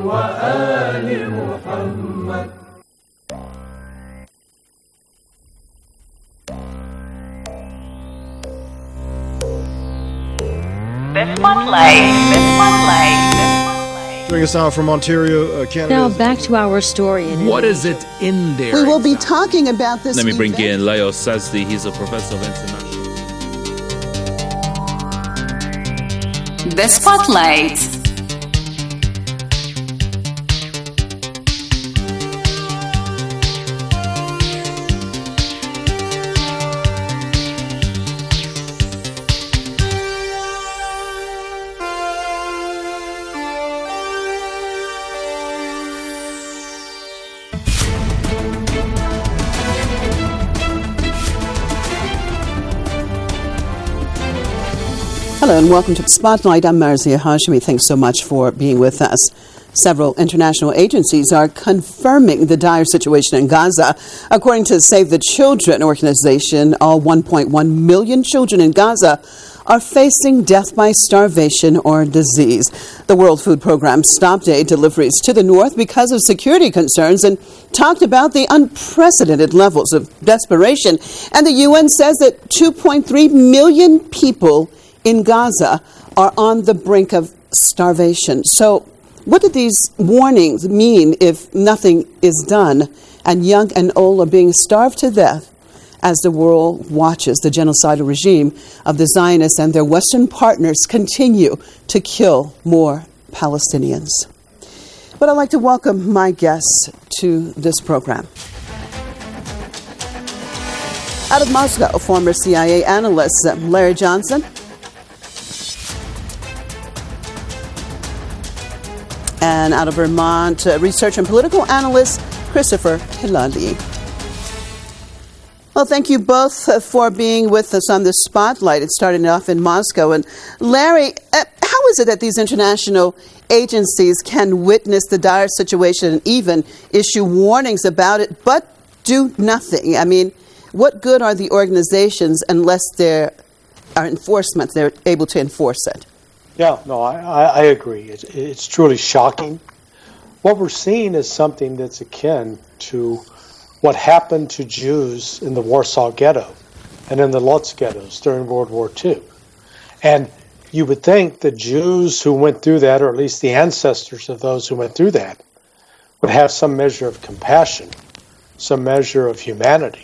وآل محمد. The Spotlight. Doing a sound from Ontario, Canada. Now back to our story. What is it in there? We will be talking about this. Let me bring in Leo Sazdi. He's a professor of international. The Spotlight. Hello and welcome to the Spotlight. I'm Marzia Hashimi. Thanks so much for being with us. Several international agencies are confirming the dire situation in Gaza. According to Save the Children organization, all 1.1 million children in Gaza are facing death by starvation or disease. The World Food Program stopped aid deliveries to the north because of security concerns and talked about the unprecedented levels of desperation. And the UN says that 2.3 million people in Gaza are on the brink of starvation. So what do these warnings mean if nothing is done and young and old are being starved to death as the world watches the genocidal regime of the Zionists and their Western partners continue to kill more Palestinians? But I'd like to welcome my guests to this program. Out of Moscow, former CIA analyst Larry Johnson. And out of Vermont, researcher and political analyst Christopher Hilali. Well, thank you both for being with us on the Spotlight. It's starting off in Moscow. And Larry, how is it that these international agencies can witness the dire situation and even issue warnings about it, but do nothing? I mean, what good are the organizations unless there are enforcement, they're able to enforce it? Yeah, no, I agree. It's truly shocking. What we're seeing is something that's akin to what happened to Jews in the Warsaw Ghetto and in the Lodz ghettos during World War II. And you would think that Jews who went through that, or at least the ancestors of those who went through that, would have some measure of compassion, some measure of humanity.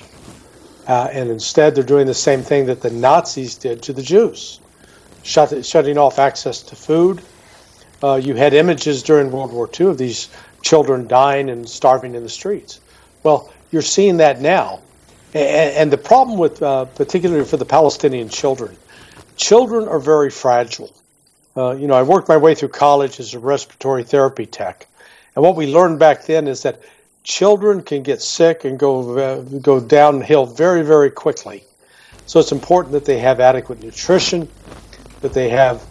And instead, they're doing the same thing that the Nazis did to the Jews. Shutting off access to food. You had images during World War II of these children dying and starving in the streets. Well, you're seeing that now. And the problem with, particularly for the Palestinian children are very fragile. I worked my way through college as a respiratory therapy tech. And what we learned back then is that children can get sick and go downhill very, very quickly. So it's important that they have adequate nutrition, that they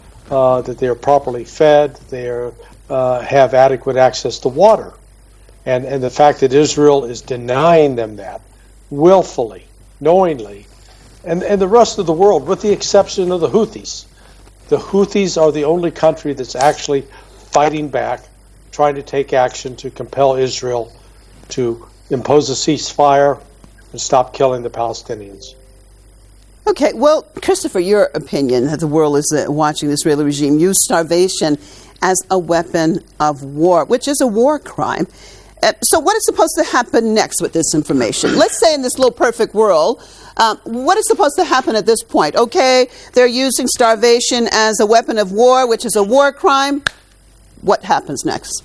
are properly fed, that they have adequate access to water. And the fact that Israel is denying them that willfully, knowingly, and the rest of the world, with the exception of the Houthis. The Houthis are the only country that's actually fighting back, trying to take action to compel Israel to impose a ceasefire and stop killing the Palestinians. Okay, well, Christopher, your opinion that the world is watching the Israeli regime use starvation as a weapon of war, which is a war crime. So what is supposed to happen next with this information? Let's say in this little perfect world, what is supposed to happen at this point? Okay, they're using starvation as a weapon of war, which is a war crime. What happens next?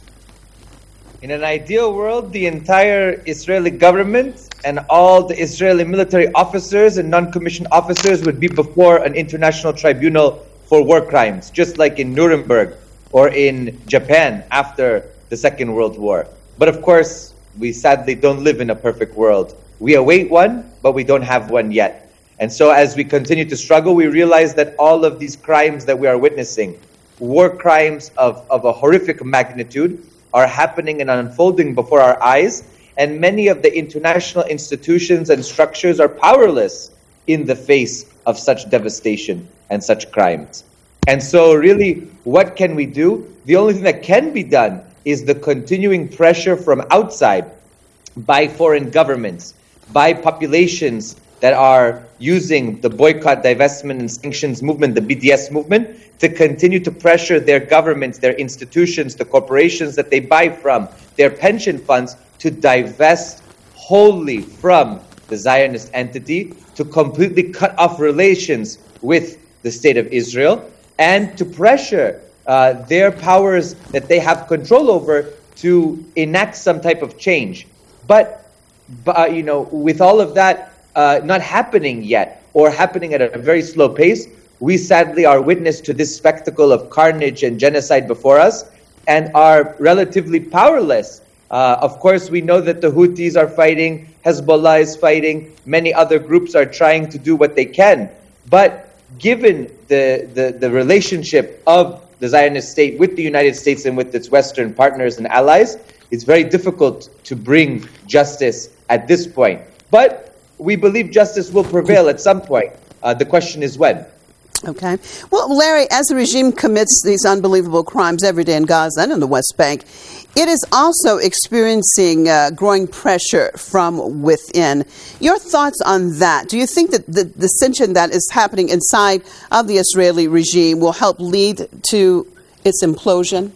In an ideal world, the entire Israeli government and all the Israeli military officers and non-commissioned officers would be before an international tribunal for war crimes, just like in Nuremberg or in Japan after the Second World War. But of course, we sadly don't live in a perfect world. We await one, but we don't have one yet. And so as we continue to struggle, we realize that all of these crimes that we are witnessing, war crimes of a horrific magnitude, are happening and unfolding before our eyes, and many of the international institutions and structures are powerless in the face of such devastation and such crimes. And so really, what can we do? The only thing that can be done is the continuing pressure from outside by foreign governments, by populations that are using the boycott, divestment, and sanctions movement, the BDS movement, to continue to pressure their governments, their institutions, the corporations that they buy from, their pension funds, to divest wholly from the Zionist entity, to completely cut off relations with the state of Israel, and to pressure their powers that they have control over to enact some type of change. But with all of that not happening yet, or happening at a very slow pace, we sadly are witness to this spectacle of carnage and genocide before us, and are relatively powerless. Of course, we know that the Houthis are fighting, Hezbollah is fighting, many other groups are trying to do what they can. But given the relationship of the Zionist state with the United States and with its Western partners and allies, it's very difficult to bring justice at this point. But we believe justice will prevail at some point. The question is when. Okay. Well, Larry, as the regime commits these unbelievable crimes every day in Gaza and in the West Bank, it is also experiencing growing pressure from within. Your thoughts on that? Do you think that the dissension that is happening inside of the Israeli regime will help lead to its implosion?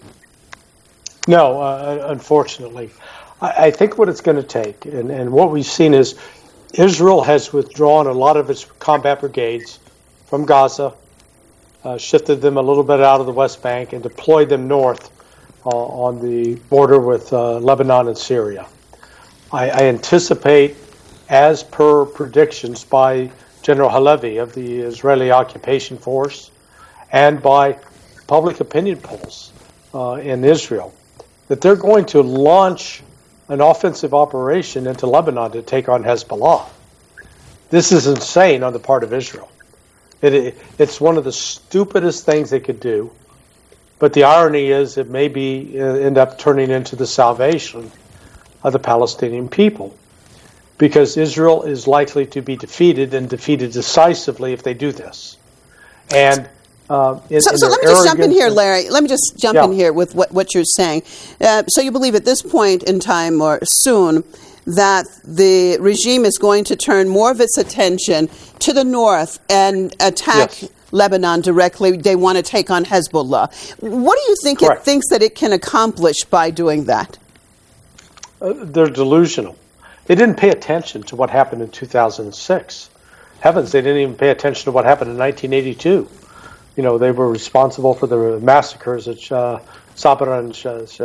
No, unfortunately. I think what it's going to take, and what we've seen is Israel has withdrawn a lot of its combat brigades from Gaza, shifted them a little bit out of the West Bank, and deployed them north on the border with Lebanon and Syria. I anticipate, as per predictions by General Halevi of the Israeli Occupation Force and by public opinion polls in Israel, that they're going to launch an offensive operation into Lebanon to take on Hezbollah. This is insane on the part of Israel. It's one of the stupidest things they could do, but the irony is it may end up turning into the salvation of the Palestinian people, because Israel is likely to be defeated, and defeated decisively if they do this. And so let me just jump in here, Larry. Let me just jump in here with what you're saying. So you believe at this point in time, or soon, that the regime is going to turn more of its attention to the north and attack Lebanon directly. They want to take on Hezbollah. What do you think it thinks that it can accomplish by doing that? They're delusional. They didn't pay attention to what happened in 2006. Heavens, they didn't even pay attention to what happened in 1982. They were responsible for the massacres at Sabra and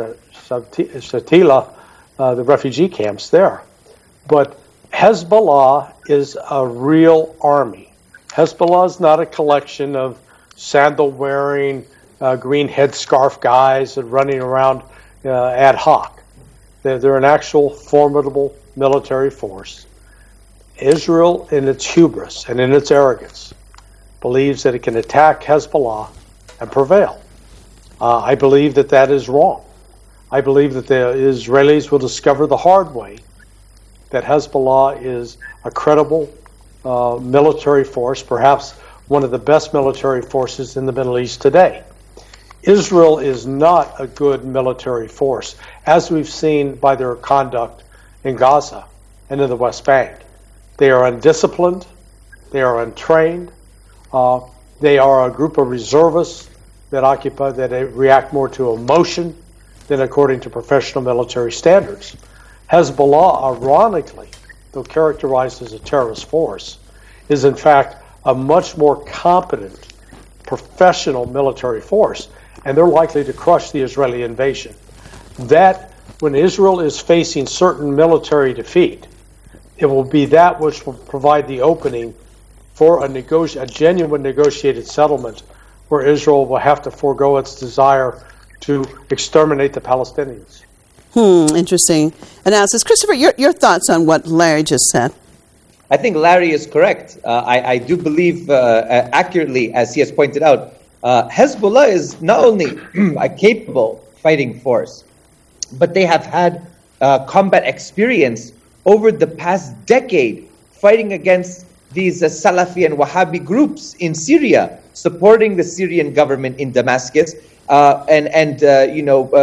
Shatila, the refugee camps there. But Hezbollah is a real army. Hezbollah is not a collection of sandal-wearing, green headscarf guys that are running around ad hoc. They're an actual formidable military force. Israel, in its hubris and in its arrogance, believes that it can attack Hezbollah and prevail. I believe that is wrong. I believe that the Israelis will discover the hard way that Hezbollah is a credible military force, perhaps one of the best military forces in the Middle East today. Israel is not a good military force, as we've seen by their conduct in Gaza and in the West Bank. They are undisciplined. They are untrained. They are a group of reservists that react more to emotion than according to professional military standards. Hezbollah, ironically, though characterized as a terrorist force, is in fact a much more competent professional military force, and they're likely to crush the Israeli invasion. That, when Israel is facing certain military defeat, it will be that which will provide the opening for a genuine negotiated settlement where Israel will have to forego its desire to exterminate the Palestinians. Interesting analysis. Christopher, your thoughts on what Larry just said? I think Larry is correct. I do believe accurately, as he has pointed out, Hezbollah is not only a capable fighting force, but they have had combat experience over the past decade fighting against these Salafi and Wahhabi groups in Syria, supporting the Syrian government in Damascus,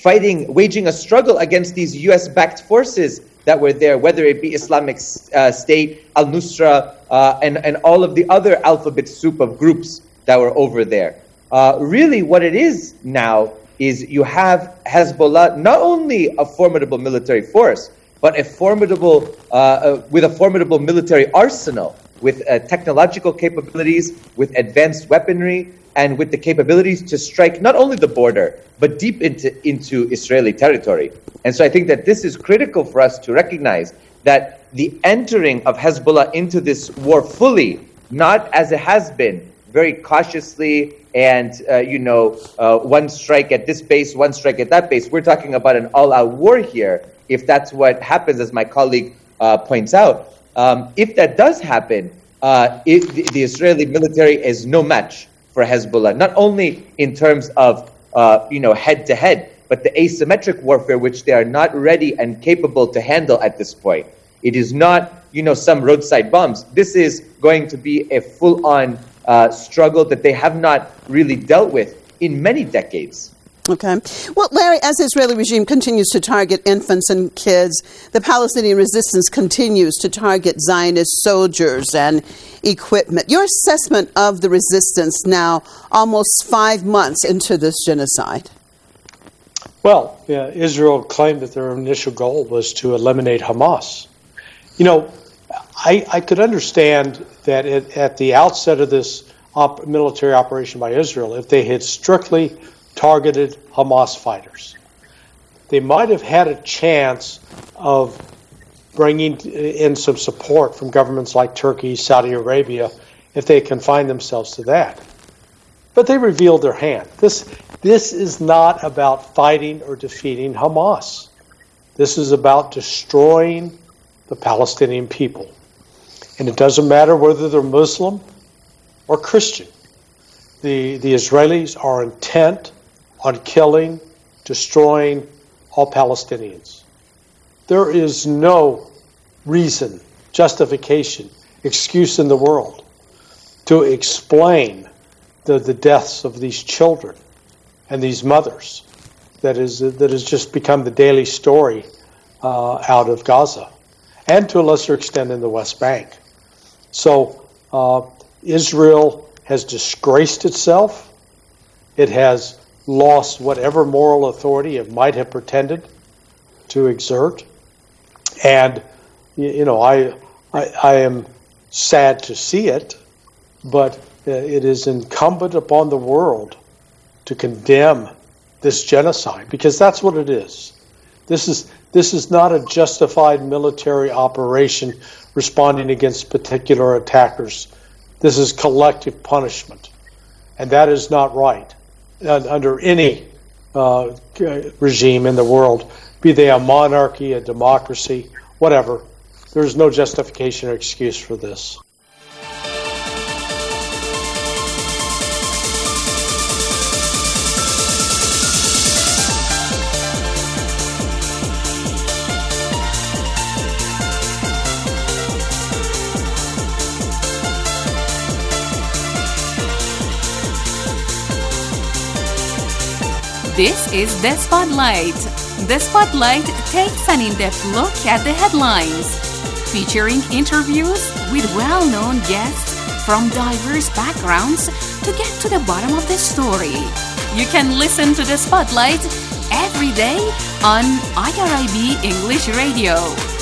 waging a struggle against these U.S.-backed forces that were there, whether it be Islamic State, Al-Nusra, and all of the other alphabet soup of groups that were over there. Really, what it is now is you have Hezbollah, not only a formidable military force, but a formidable with a formidable military arsenal, with technological capabilities, with advanced weaponry, and with the capabilities to strike not only the border, but deep into Israeli territory. And so I think that this is critical for us to recognize that the entering of Hezbollah into this war fully, not as it has been, very cautiously and, one strike at this base, one strike at that base. We're talking about an all-out war here, if that's what happens, as my colleague points out. If that does happen, the Israeli military is no match for Hezbollah, not only in terms of head-to-head, but the asymmetric warfare, which they are not ready and capable to handle at this point. It is not, some roadside bombs. This is going to be a full-on struggle that they have not really dealt with in many decades. Okay. Well, Larry, as the Israeli regime continues to target infants and kids, the Palestinian resistance continues to target Zionist soldiers and equipment. Your assessment of the resistance now, almost 5 months into this genocide? Well, Israel claimed that their initial goal was to eliminate Hamas. I could understand that at the outset of this military operation by Israel, if they had strictly targeted Hamas fighters, they might have had a chance of bringing in some support from governments like Turkey, Saudi Arabia, if they confined themselves to that. But they revealed their hand. This is not about fighting or defeating Hamas. This is about destroying the Palestinian people. And it doesn't matter whether they're Muslim or Christian. The Israelis are intent on killing, destroying all Palestinians. There is no reason, justification, excuse in the world to explain the deaths of these children and these mothers that has just become the daily story out of Gaza, and to a lesser extent in the West Bank. So Israel has disgraced itself. It has lost whatever moral authority it might have pretended to exert. And, I am sad to see it, but it is incumbent upon the world to condemn this genocide, because that's what it is. This is not a justified military operation responding against particular attackers. This is collective punishment, and that is not right under any regime in the world, be they a monarchy, a democracy, whatever. There's no justification or excuse for this. This is The Spotlight. The Spotlight takes an in-depth look at the headlines, featuring interviews with well-known guests from diverse backgrounds to get to the bottom of the story. You can listen to The Spotlight every day on IRIB English Radio.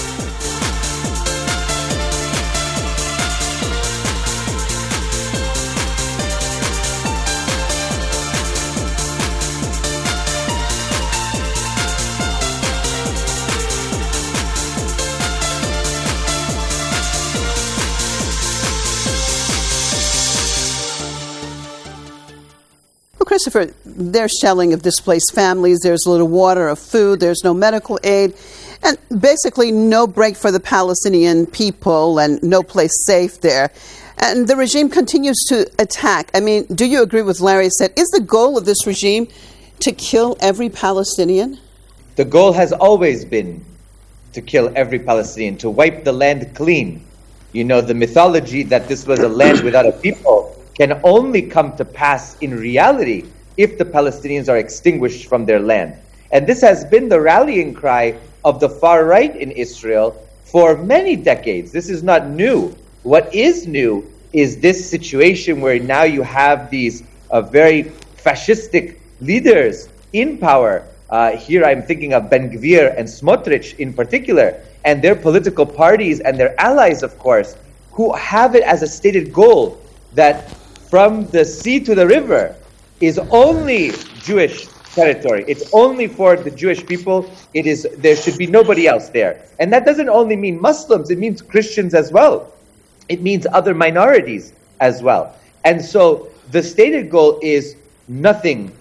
Christopher, there's shelling of displaced families, there's little water or food, there's no medical aid, and basically no break for the Palestinian people and no place safe there. And the regime continues to attack. I mean, do you agree with Larry said? Is the goal of this regime to kill every Palestinian? The goal has always been to kill every Palestinian, to wipe the land clean. The mythology that this was a land without a people can only come to pass in reality if the Palestinians are extinguished from their land. And this has been the rallying cry of the far right in Israel for many decades. This is not new. What is new is this situation where now you have these very fascistic leaders in power. Here I'm thinking of Ben Gvir and Smotrich in particular, and their political parties and their allies, of course, who have it as a stated goal that from the sea to the river is only Jewish territory. It's only for the Jewish people. There should be nobody else there. And that doesn't only mean Muslims, it means Christians as well. It means other minorities as well. And so the stated goal is nothing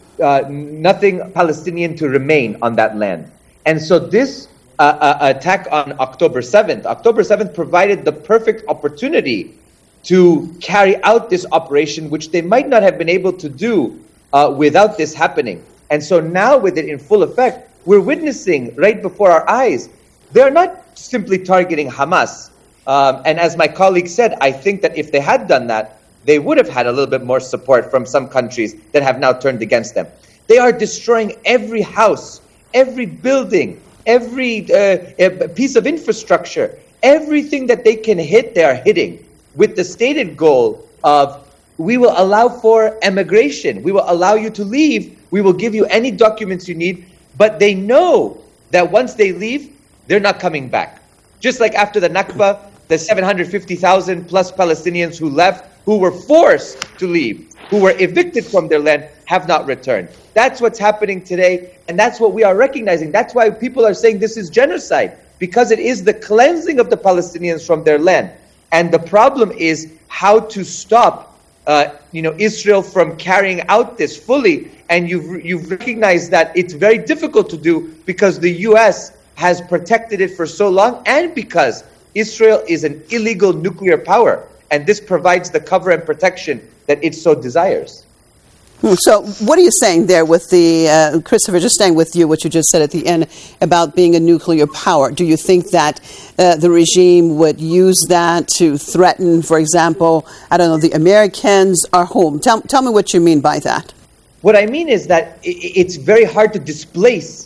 Palestinian to remain on that land. And so this attack on October 7th provided the perfect opportunity to carry out this operation, which they might not have been able to do without this happening. And so now with it in full effect, we're witnessing right before our eyes, they're not simply targeting Hamas. And as my colleague said, I think that if they had done that, they would have had a little bit more support from some countries that have now turned against them. They are destroying every house, every building, every piece of infrastructure, everything that they can hit, they are hitting, with the stated goal of, we will allow for emigration, we will allow you to leave, we will give you any documents you need, but they know that once they leave, they're not coming back. Just like after the Nakba, the 750,000 plus Palestinians who left, who were forced to leave, who were evicted from their land, have not returned. That's what's happening today, and that's what we are recognizing. That's why people are saying this is genocide, because it is the cleansing of the Palestinians from their land. And the problem is how to stop Israel from carrying out this fully. And you've recognized that it's very difficult to do because the U.S. has protected it for so long, and because Israel is an illegal nuclear power. And this provides the cover and protection that it so desires. So what are you saying there with the, Christopher, just staying with you, what you just said at the end about being a nuclear power? Do you think that the regime would use that to threaten, for example, I don't know, the Americans or whom? Tell me what you mean by that. What I mean is that it's very hard to displace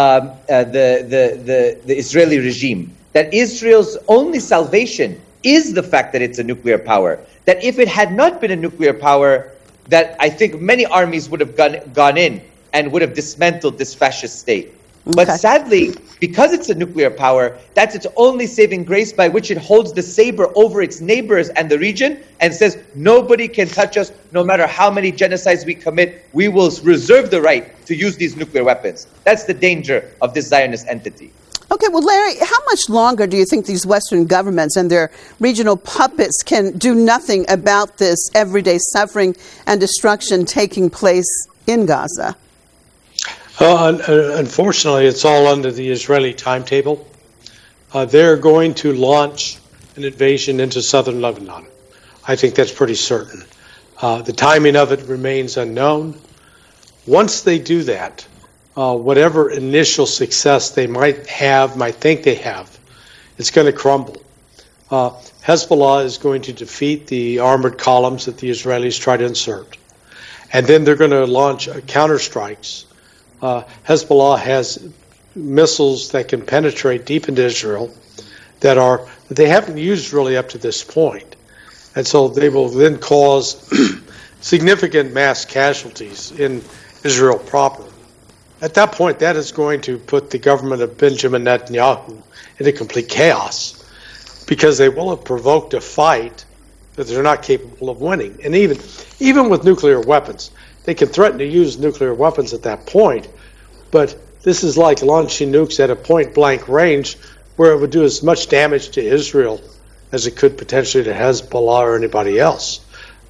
the Israeli regime. That Israel's only salvation is the fact that it's a nuclear power. That if it had not been a nuclear power, that I think many armies would have gone in and would have dismantled this fascist state. Okay. But sadly, because it's a nuclear power, that's its only saving grace by which it holds the saber over its neighbors and the region and says, nobody can touch us, no matter how many genocides we commit, we will reserve the right to use these nuclear weapons. That's the danger of this Zionist entity. Okay, well, Larry, how much longer do you think these Western governments and their regional puppets can do nothing about this everyday suffering and destruction taking place in Gaza? Unfortunately, it's all under the Israeli timetable. They're going to launch an invasion into southern Lebanon. I think that's pretty certain. The timing of it remains unknown. Once they do that, whatever initial success they might think they have, it's going to crumble. Hezbollah is going to defeat the armored columns that the Israelis try to insert. And then they're going to launch counterstrikes. Hezbollah has missiles that can penetrate deep into Israel that they haven't used really up to this point. And so they will then cause significant mass casualties in Israel proper. At that point, that is going to put the government of Benjamin Netanyahu into complete chaos, because they will have provoked a fight that they're not capable of winning. And even with nuclear weapons, they can threaten to use nuclear weapons at that point, but this is like launching nukes at a point-blank range where it would do as much damage to Israel as it could potentially to Hezbollah or anybody else.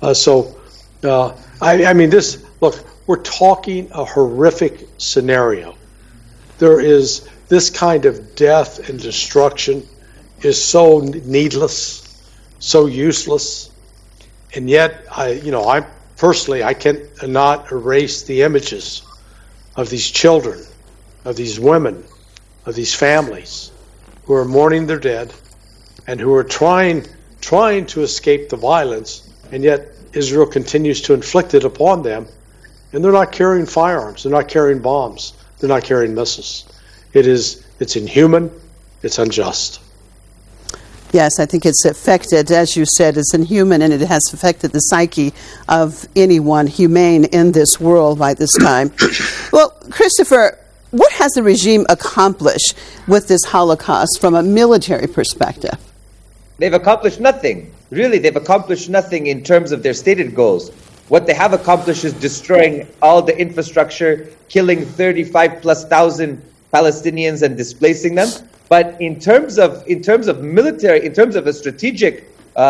We're talking a horrific scenario. There is this kind of death and destruction is so needless, so useless, and yet I cannot erase the images of these children, of these women, of these families who are mourning their dead and who are trying to escape the violence, and yet Israel continues to inflict it upon them. And they're not carrying firearms. They're not carrying bombs. They're not carrying missiles. It's inhuman. It's unjust. Yes, I think it's affected, as you said, it's inhuman, and it has affected the psyche of anyone humane in this world by this time. Well, Christopher, what has the regime accomplished with this Holocaust from a military perspective? They've accomplished nothing. Really, they've accomplished nothing in terms of their stated goals. What they have accomplished is destroying all the infrastructure, killing 35,000+ Palestinians and displacing them. But in terms of military, in terms of a strategic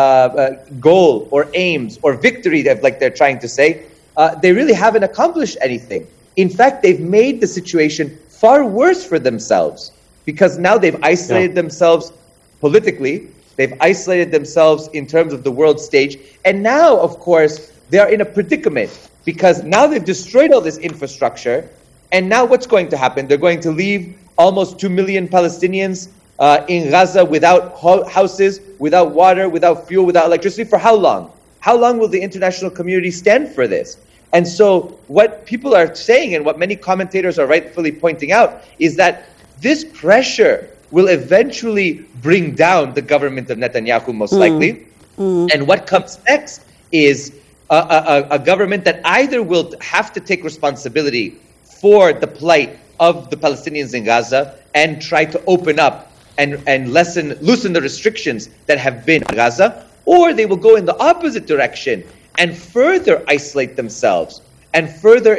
goal or aims or victory, like they're trying to say, they really haven't accomplished anything. In fact, they've made the situation far worse for themselves, because now they've isolated themselves politically, they've isolated themselves in terms of the world stage, and now, of course, they are in a predicament, because now they've destroyed all this infrastructure, and now what's going to happen? They're going to leave almost 2 million Palestinians in Gaza without houses, without water, without fuel, without electricity. For how long? How long will the international community stand for this? And so what people are saying, and what many commentators are rightfully pointing out, is that this pressure will eventually bring down the government of Netanyahu, most likely. And what comes next is a government that either will have to take responsibility for the plight of the Palestinians in Gaza and try to open up and loosen the restrictions that have been in Gaza, or they will go in the opposite direction and further isolate themselves and further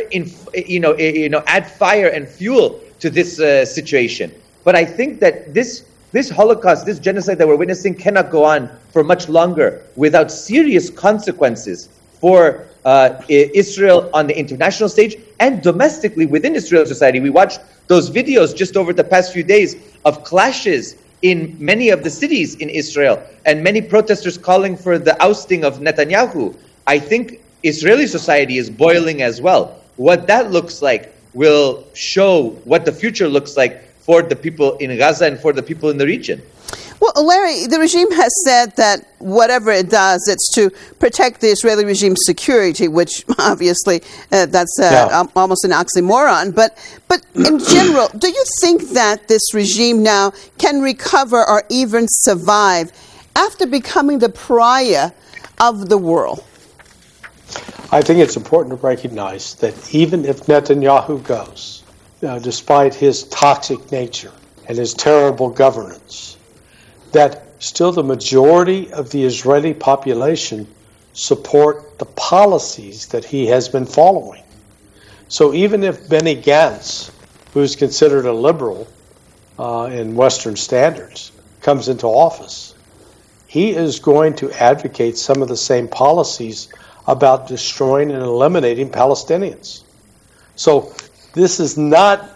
add fire and fuel to this situation. But I think that this Holocaust, this genocide that we're witnessing, cannot go on for much longer without serious consequences for Israel on the international stage and domestically within Israeli society. We watched those videos just over the past few days of clashes in many of the cities in Israel, and many protesters calling for the ousting of Netanyahu. I think Israeli society is boiling as well. What that looks like will show what the future looks like for the people in Gaza and for the people in the region. Well, Larry, the regime has said that whatever it does, it's to protect the Israeli regime's security, which obviously that's almost an oxymoron. But in general, do you think that this regime now can recover or even survive after becoming the pariah of the world? I think it's important to recognize that even if Netanyahu goes, despite his toxic nature and his terrible governance, that still the majority of the Israeli population support the policies that he has been following. So even if Benny Gantz, who's considered a liberal in Western standards, comes into office, he is going to advocate some of the same policies about destroying and eliminating Palestinians. So this is not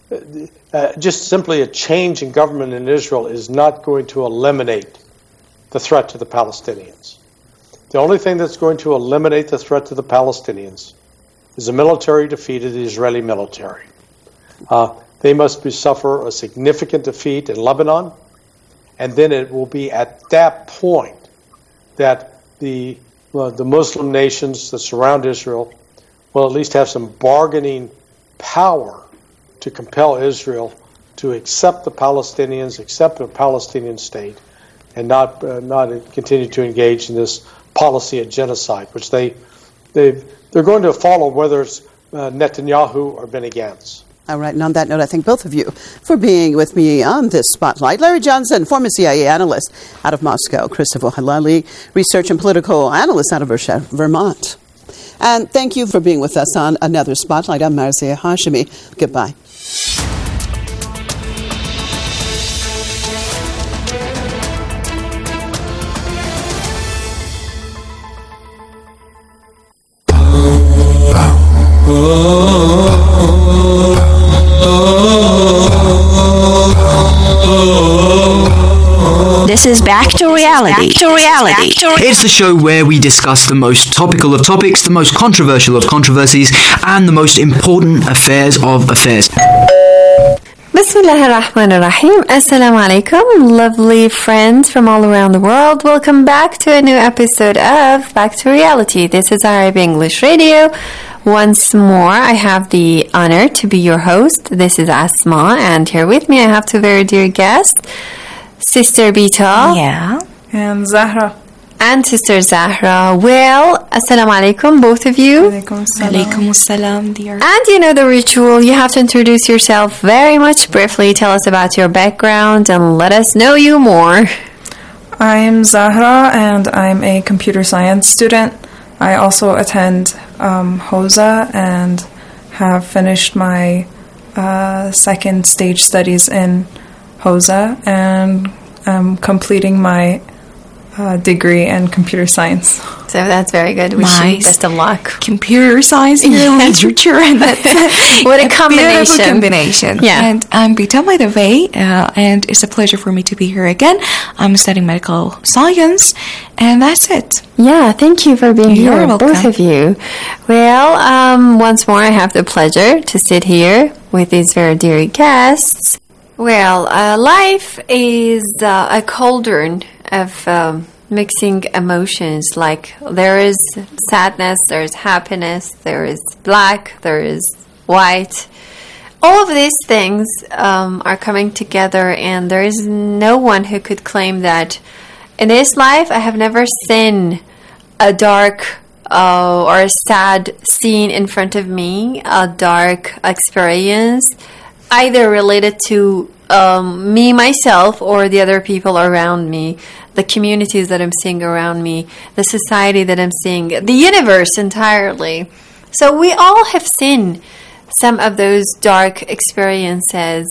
just simply a change in government in Israel is not going to eliminate the threat to the Palestinians. The only thing that's going to eliminate the threat to the Palestinians is a military defeat of the Israeli military. They must suffer a significant defeat in Lebanon, and then it will be at that point that the Muslim nations that surround Israel will at least have some bargaining power to compel Israel to accept the Palestinians, accept a Palestinian state, and not continue to engage in this policy of genocide, which they're going to follow whether it's Netanyahu or Benny Gantz. All right, and on that note, I thank both of you for being with me on this spotlight. Larry Johnson, former CIA analyst out of Moscow. Christopher Helali, research and political analyst out of Vermont. And thank you for being with us on another spotlight. I'm Marzieh Hashemi. Goodbye. This is Back to Reality. It's the show where we discuss the most topical of topics, the most controversial of controversies, and the most important affairs of affairs. Bismillah ar-Rahman ar-Rahim. Assalamu alaikum, lovely friends from all around the world. Welcome back to a new episode of Back to Reality. This is Arab English Radio, Once more, I have the honor to be your host. This is Asma, and here with me I have two very dear guests, Sister Bita. Yeah. And Zahra. And Sister Zahra. Well, Assalamu alaikum, both of you. Alaikum assalam, dear. And you know the ritual. You have to introduce yourself very much briefly. Tell us about your background and let us know you more. I'm Zahra, and I'm a computer science student. I also attend HOSA and have finished my second stage studies in HOSA, and I'm completing my degree in computer science. So that's very good. Wish you best of luck. Computer science and literature, and that's what a combination! Combination. Yeah. And I'm Bita, by the way, and it's a pleasure for me to be here again. I'm studying medical science, and that's it. Yeah, thank you for being You're here, welcome. both of you. Well, once more, I have the pleasure to sit here with these very dear guests. Well, life is a cauldron of mixing emotions. Like there is sadness, there is happiness, there is black, there is white. All of these things are coming together, and there is no one who could claim that in this life I have never seen a dark or a sad scene in front of me, a dark experience, either related to me, myself, or the other people around me, the communities that I'm seeing around me, the society that I'm seeing, the universe entirely. So we all have seen some of those dark experiences.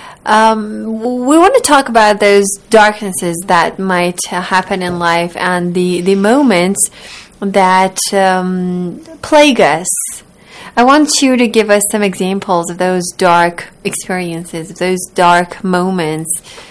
We want to talk about those darknesses that might happen in life and the moments that plague us. I want you to give us some examples of those dark experiences, those dark moments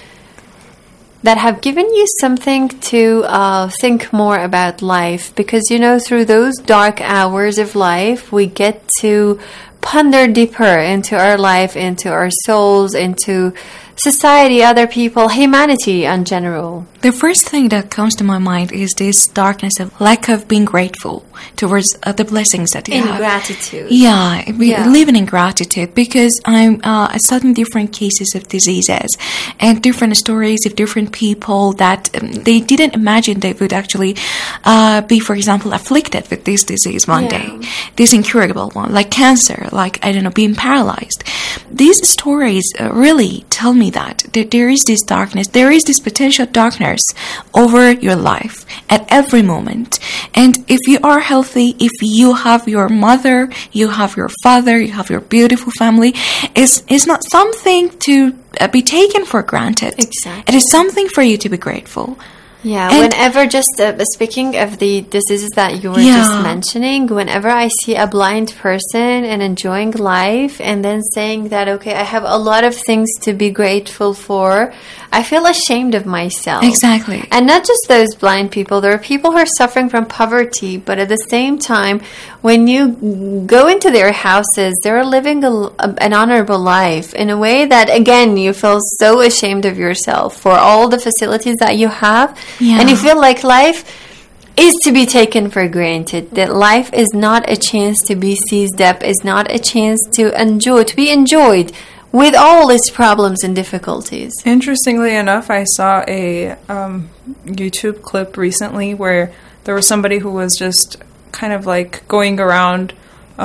that have given you something to think more about life. Because, you know, through those dark hours of life, we get to ponder deeper into our life, into our souls, into society, other people, humanity in general. The first thing that comes to my mind is this darkness of lack of being grateful towards the blessings that you have. Ingratitude. Yeah, living in gratitude, because I'm studying different cases of diseases and different stories of different people that they didn't imagine they would actually be, for example, afflicted with this disease one day. This incurable one, like cancer, like, I don't know, being paralyzed. These stories really tell me that there is this darkness, there is this potential darkness over your life at every moment. And if you are healthy, if you have your mother, you have your father, you have your beautiful family, it's not something to be taken for granted. Exactly. It is something for you to be grateful. Yeah, and whenever, just speaking of the diseases that you were just mentioning, whenever I see a blind person and enjoying life and then saying that, okay, I have a lot of things to be grateful for, I feel ashamed of myself. Exactly. And not just those blind people. There are people who are suffering from poverty, but at the same time, when you go into their houses, they're living an honorable life in a way that, again, you feel so ashamed of yourself for all the facilities that you have. Yeah. And you feel like life is to be taken for granted, that life is not a chance to be seized up, is not a chance to enjoy, to be enjoyed with all its problems and difficulties. Interestingly enough, I saw a YouTube clip recently where there was somebody who was just kind of like going around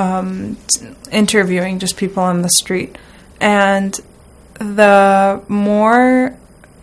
interviewing just people on the street. And the more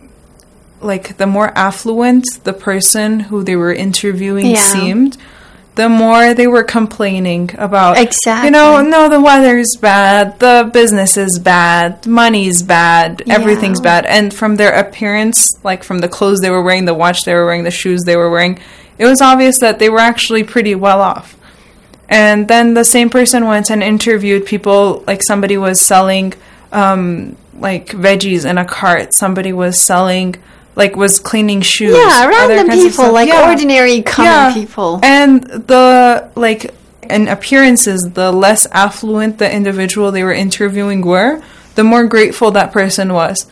affluent the person who they were interviewing seemed, the more they were complaining about, exactly, no, the weather's bad, the business is bad, money's bad, everything's bad. And from their appearance, like from the clothes they were wearing, the watch they were wearing, the shoes they were wearing, it was obvious that they were actually pretty well off. And then the same person went and interviewed people, like somebody was selling like veggies in a cart, somebody was selling, like, was cleaning shoes. Yeah, random people, like ordinary common people. And in appearances, the less affluent the individual they were interviewing were, the more grateful that person was.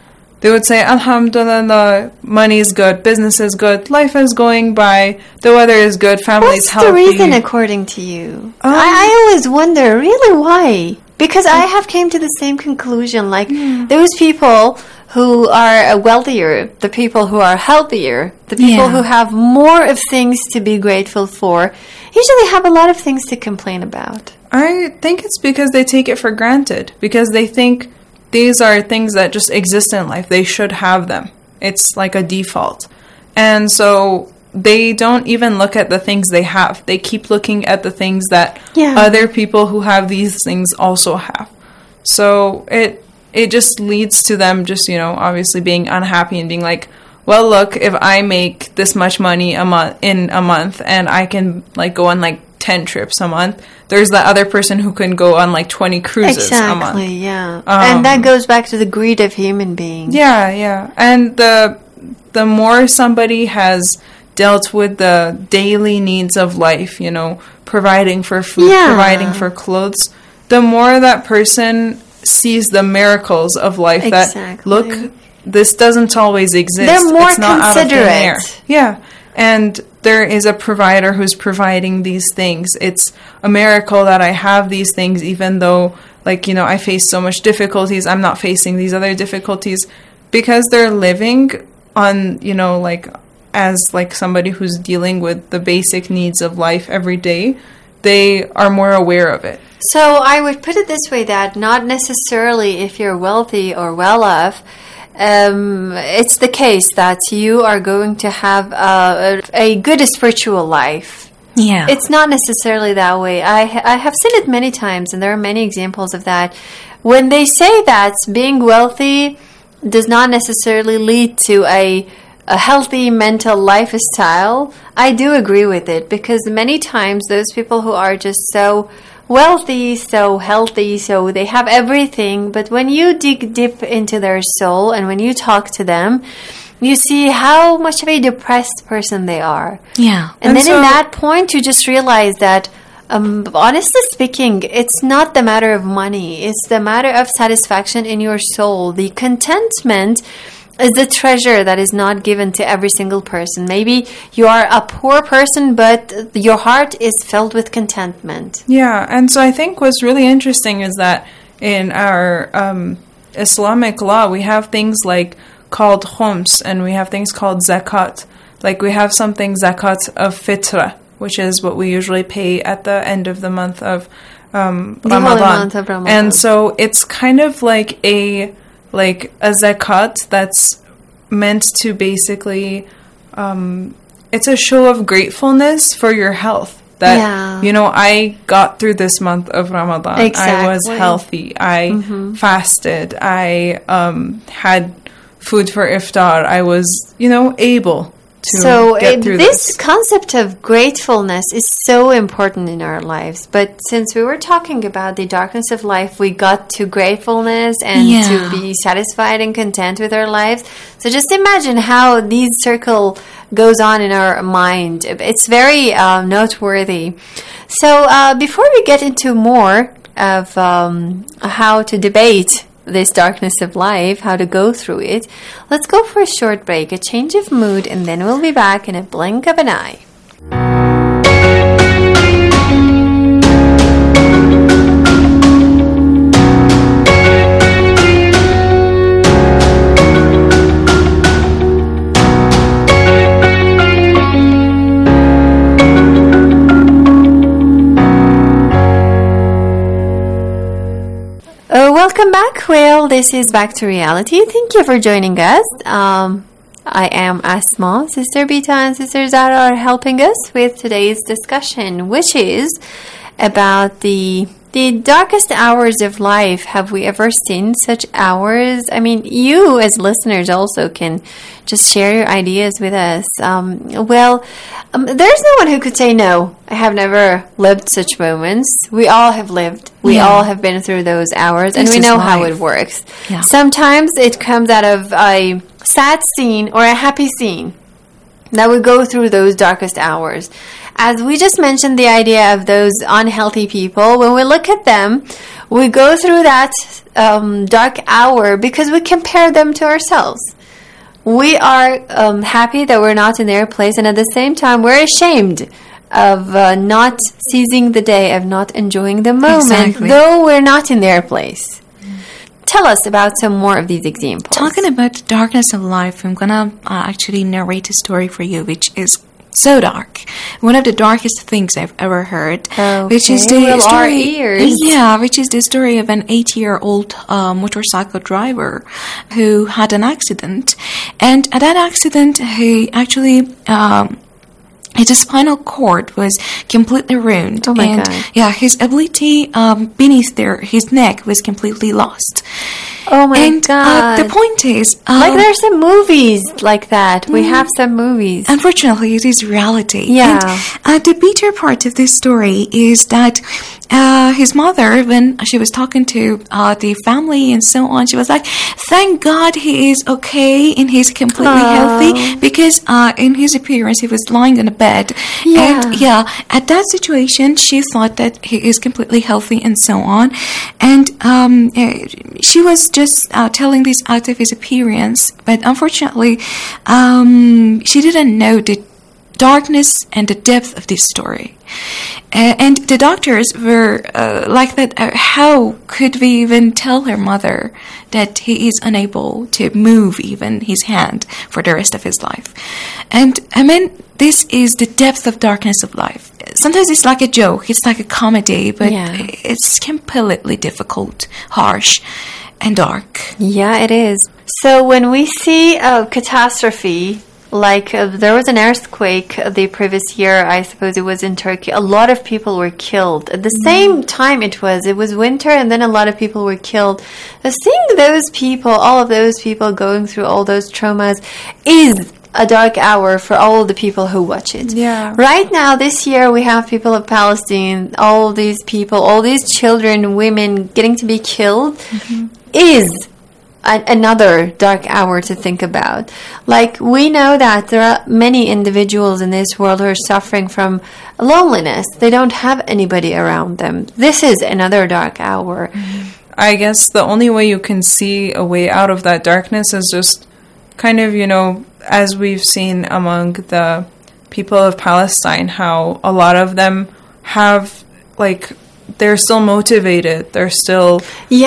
they would say, Alhamdulillah, money is good, business is good, life is going by, the weather is good, family is healthy. What's the reason according to you? I always wonder, really, why? Because I have came to the same conclusion. Like, those people who are wealthier, the people who are healthier, the people who have more of things to be grateful for, usually have a lot of things to complain about. I think it's because they take it for granted. Because they think these are things that just exist in life. They should have them. It's like a default. And so they don't even look at the things they have. They keep looking at the things that other people who have these things also have. So it just leads to them just, obviously being unhappy and being like, well, look, if I make this much money in a month and I can go on 10 trips a month, there's that other person who can go on 20 cruises a month. Exactly, yeah. And that goes back to the greed of human beings. Yeah. And the more somebody has dealt with the daily needs of life, providing for food, providing for clothes, the more that person sees the miracles of life that, look, this doesn't always exist. They're more it's not considerate. Out of thin air. Yeah. And there is a provider who's providing these things. It's a miracle that I have these things, even though, I face so much difficulties. I'm not facing these other difficulties because they're living on, as somebody who's dealing with the basic needs of life every day. They are more aware of it. So I would put it this way, that not necessarily if you're wealthy or well off, it's the case that you are going to have a good spiritual life. Yeah. It's not necessarily that way. I have seen it many times, and there are many examples of that. When they say that being wealthy does not necessarily lead to a healthy mental lifestyle, I do agree with it, because many times those people who are just so wealthy, so healthy, so they have everything, but when you dig deep into their soul and when you talk to them, you see how much of a depressed person they are. Yeah. And then in that point, you just realize that, honestly speaking, it's not the matter of money. It's the matter of satisfaction in your soul. The contentment is the treasure that is not given to every single person. Maybe you are a poor person, but your heart is filled with contentment. Yeah, and so I think what's really interesting is that in our Islamic law, we have things called khums, and we have things called zakat. We have something zakat of fitra, which is what we usually pay at the end of the month of Ramadan. The holy month of Ramadan. And so it's kind of like a zakat that's meant to basically, it's a show of gratefulness for your health. That, I got through this month of Ramadan. Exactly. I was healthy. I fasted. I had food for iftar. I was, able to get through this. Concept of gratefulness is so important in our lives. But since we were talking about the darkness of life, we got to gratefulness and to be satisfied and content with our lives. So just imagine how this circle goes on in our mind. It's very noteworthy. So before we get into more of how to debate this darkness of life, how to go through it, let's go for a short break, a change of mood, and then we'll be back in a blink of an eye. Welcome back. Well, this is Back to Reality. Thank you for joining us. I am Asma. Sister Bita and Sister Zara are helping us with today's discussion, which is about the darkest hours of life. Have we ever seen such hours? I mean, you as listeners also can just share your ideas with us. There's no one who could say no. I have never lived such moments. We all have lived. We all have been through those hours, and we know how it works. Yeah. Sometimes it comes out of a sad scene or a happy scene that we go through those darkest hours. As we just mentioned, the idea of those unhealthy people, when we look at them, We go through that dark hour because we compare them to ourselves. We are happy that we're not in their place, and at the same time, we're ashamed of not seizing the day, of not enjoying the moment, though we're not in their place. Tell us about some more of these examples. Talking about the darkness of life, I'm gonna actually narrate a story for you, which is so dark. One of the darkest things I've ever heard, which is the story. Which is the story of an 8-year-old motorcycle driver who had an accident, and at that accident, he actually. His spinal cord was completely ruined. Oh my God. Yeah, his ability beneath his neck was completely lost. Oh my God. The point is... like there's some movies like that. We have some movies. Unfortunately, it is reality. Yeah. And the bitter part of this story is that his mother, when she was talking to the family and so on, she was like, thank God he is okay and he's completely healthy, because in his appearance, he was lying on a bed. Yeah. And at that situation, she thought that he is completely healthy and so on. And she was just telling this out of his appearance, but unfortunately, she didn't know the darkness and the depth of this story. And the doctors were like that. How could we even tell her mother that he is unable to move even his hand for the rest of his life? And I mean, this is the depth of darkness of life. Sometimes it's like a joke, it's like a comedy, but it's completely difficult, harsh, and dark. Yeah, it is. So when we see a catastrophe, like there was an earthquake the previous year, I suppose it was in Turkey, a lot of people were killed. At the same time it was winter, and then a lot of people were killed. Seeing those people, all of those people going through all those traumas is a dark hour for all the people who watch it. Yeah. Right now, this year, we have people of Palestine, all these people, all these children, women getting to be killed is another dark hour to think about. Like, we know that there are many individuals in this world who are suffering from loneliness. They don't have anybody around them. This is another dark hour. I guess the only way you can see a way out of that darkness is just kind of, as we've seen among the people of Palestine, how a lot of them have, they're still motivated. They're still, they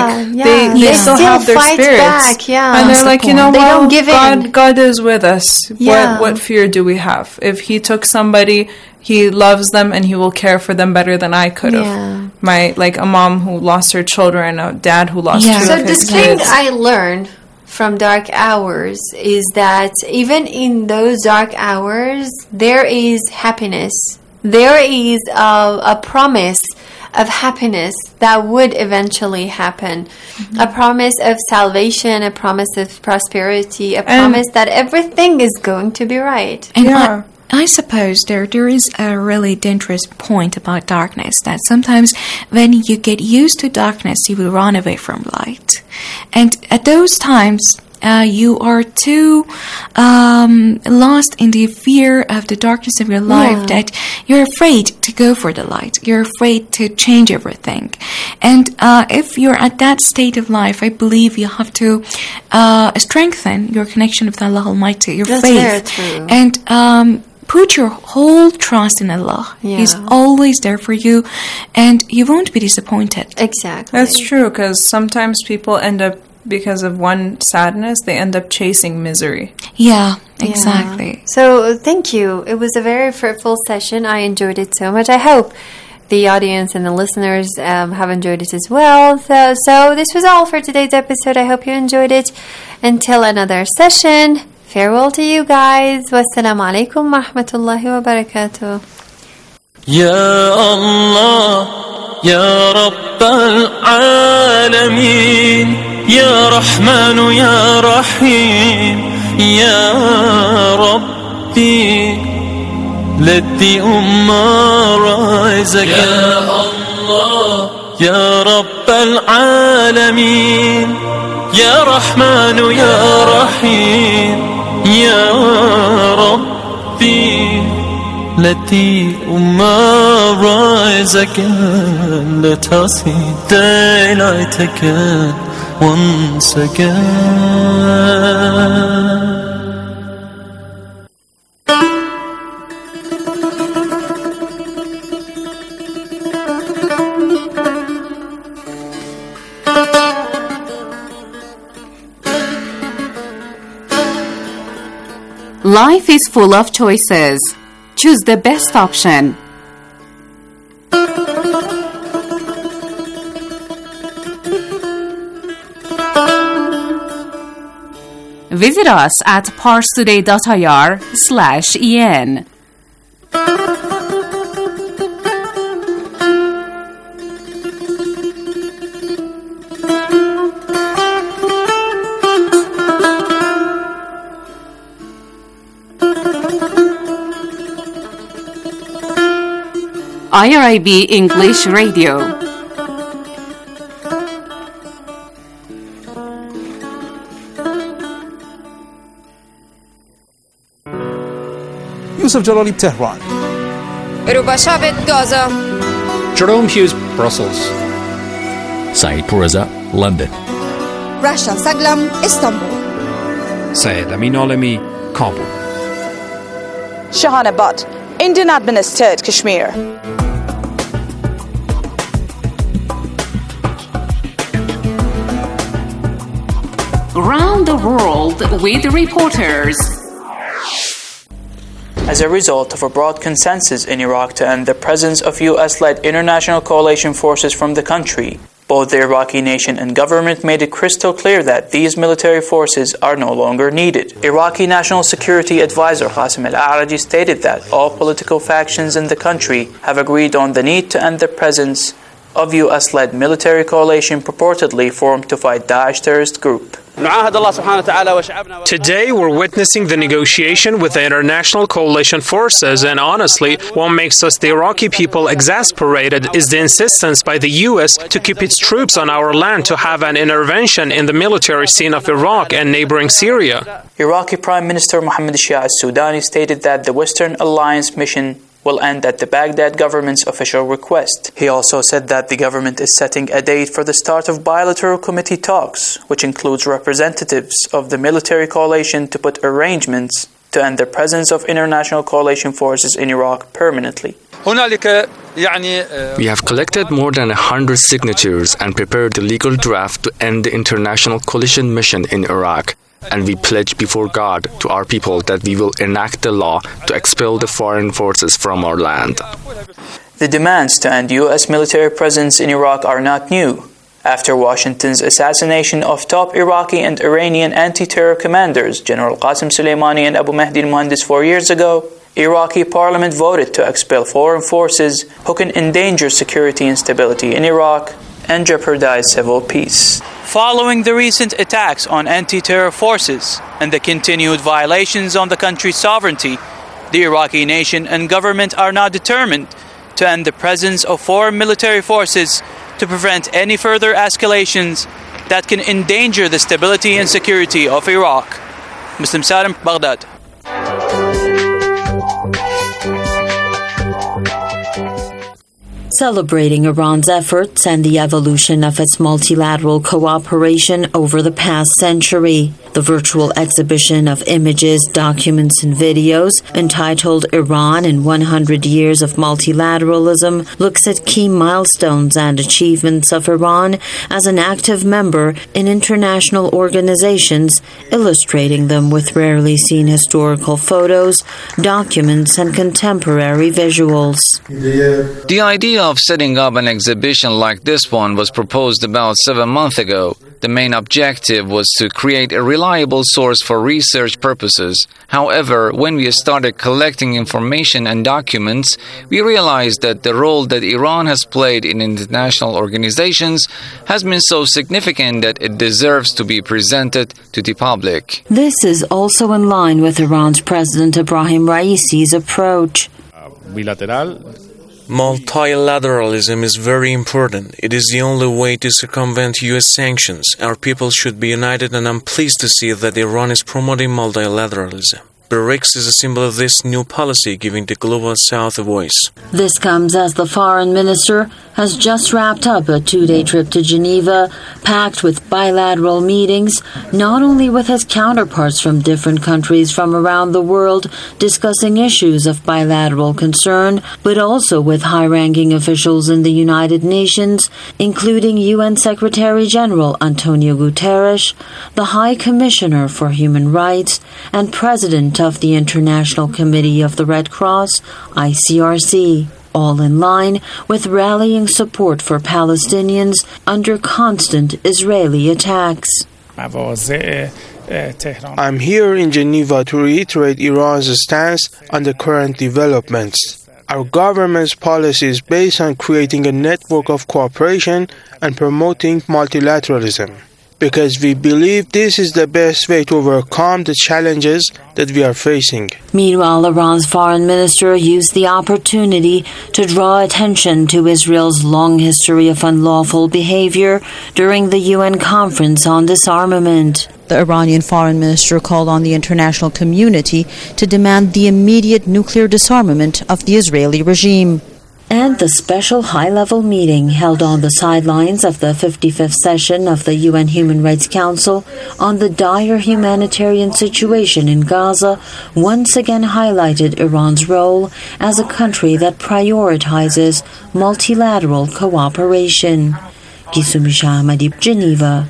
still have their spirits. Back, and they're like, they don't give in. God is with us. What fear do we have? If he took somebody, he loves them and he will care for them better than I could have. A mom who lost her children, a dad who lost two of his kids. So the thing I learned from dark hours is that even in those dark hours, there is happiness. There is a promise of happiness that would eventually happen. A promise of salvation, a promise of prosperity, a promise that everything is going to be right. And I suppose there is a really dangerous point about darkness, that sometimes when you get used to darkness, you will run away from light. And at those times, you are too lost in the fear of the darkness of your life that you're afraid to go for the light. You're afraid to change everything. And if you're at that state of life, I believe you have to strengthen your connection with Allah Almighty, your faith. That's very true. And put your whole trust in Allah. He's always there for you, and you won't be disappointed. Exactly. That's true, because sometimes people end up, because of one sadness, they end up chasing misery. Yeah, exactly. So thank you. It was a very fruitful session. I enjoyed it so much. I hope the audience and the listeners have enjoyed it as well. So this was all for today's episode. I hope you enjoyed it. Until another session, farewell to you guys. Wassalamu alaikum wa rahmatullahi wa barakatuh. Ya Allah, Ya Rabbal Alameen, Ya Rahman, Ya Rahim, Ya Rabbi, let the Ummah rise again. Ya Allah, Ya Rabbal Alameen, Ya Rahman, Ya Rahim, Ya Rabbi, التي أمارزك لتصي ديلتك once again. Life is full of choices. Choose the best option. Visit us at parstoday.ir/en. IRIB English Radio. Yusuf Jalali, Tehran. Rubashavet, Gaza. Jerome Hughes, Brussels. Saeed Pourreza, London. Rasha Saglam, Istanbul. Syed Amin Alemi, Kabul. Shahana Butt, Indian administered Kashmir. Around the world with reporters. As a result of a broad consensus in Iraq to end the presence of US-led international coalition forces from the country, both the Iraqi nation and government made it crystal clear that these military forces are no longer needed. Iraqi National Security Advisor Qasim al-A'raji stated that all political factions in the country have agreed on the need to end the presence of US-led military coalition purportedly formed to fight Daesh terrorist group. Today we're witnessing the negotiation with the international coalition forces, and honestly, what makes us the Iraqi people exasperated is the insistence by the US to keep its troops on our land to have an intervention in the military scene of Iraq and neighboring Syria. Iraqi Prime Minister Mohammed Shia al-Sudani stated that the Western Alliance mission will end at the Baghdad government's official request. He also said that the government is setting a date for the start of bilateral committee talks, which includes representatives of the military coalition to put arrangements to end the presence of international coalition forces in Iraq permanently. We have collected more than 100 signatures and prepared the legal draft to end the international coalition mission in Iraq. And we pledge before God to our people that we will enact the law to expel the foreign forces from our land. The demands to end U.S. military presence in Iraq are not new. After Washington's assassination of top Iraqi and Iranian anti-terror commanders, General Qasim Soleimani and Abu Mahdi al-Muhandis 4 years ago, Iraqi parliament voted to expel foreign forces who can endanger security and stability in Iraq and jeopardize civil peace. Following the recent attacks on anti-terror forces and the continued violations on the country's sovereignty, the Iraqi nation and government are now determined to end the presence of foreign military forces to prevent any further escalations that can endanger the stability and security of Iraq. Muslim Salim, Baghdad. Celebrating Iran's efforts and the evolution of its multilateral cooperation over the past century. The virtual exhibition of images, documents, and videos entitled Iran in 100 Years of Multilateralism looks at key milestones and achievements of Iran as an active member in international organizations, illustrating them with rarely seen historical photos, documents, and contemporary visuals. The idea of setting up an exhibition like this one was proposed about 7 months ago. The main objective was to create a reliable source for research purposes. However, when we started collecting information and documents, we realized that the role that Iran has played in international organizations has been so significant that it deserves to be presented to the public. This is also in line with Iran's President Ebrahim Raisi's approach. Multilateralism is very important. It is the only way to circumvent U.S. sanctions. Our people should be united, and I'm pleased to see that Iran is promoting multilateralism. BRICS is a symbol of this new policy, giving the Global South a voice. This comes as the foreign minister has just wrapped up a 2-day trip to Geneva, packed with bilateral meetings, not only with his counterparts from different countries from around the world discussing issues of bilateral concern, but also with high-ranking officials in the United Nations, including UN Secretary General Antonio Guterres, the High Commissioner for Human Rights, and President of the International Committee of the Red Cross, ICRC, all in line with rallying support for Palestinians under constant Israeli attacks. I'm here in Geneva to reiterate Iran's stance on the current developments. Our government's policy is based on creating a network of cooperation and promoting multilateralism, because we believe this is the best way to overcome the challenges that we are facing. Meanwhile, Iran's foreign minister used the opportunity to draw attention to Israel's long history of unlawful behavior during the UN Conference on Disarmament. The Iranian foreign minister called on the international community to demand the immediate nuclear disarmament of the Israeli regime. And the special high-level meeting held on the sidelines of the 55th session of the UN Human Rights Council on the dire humanitarian situation in Gaza once again highlighted Iran's role as a country that prioritizes multilateral cooperation. Gisumi Shahmadi, Geneva.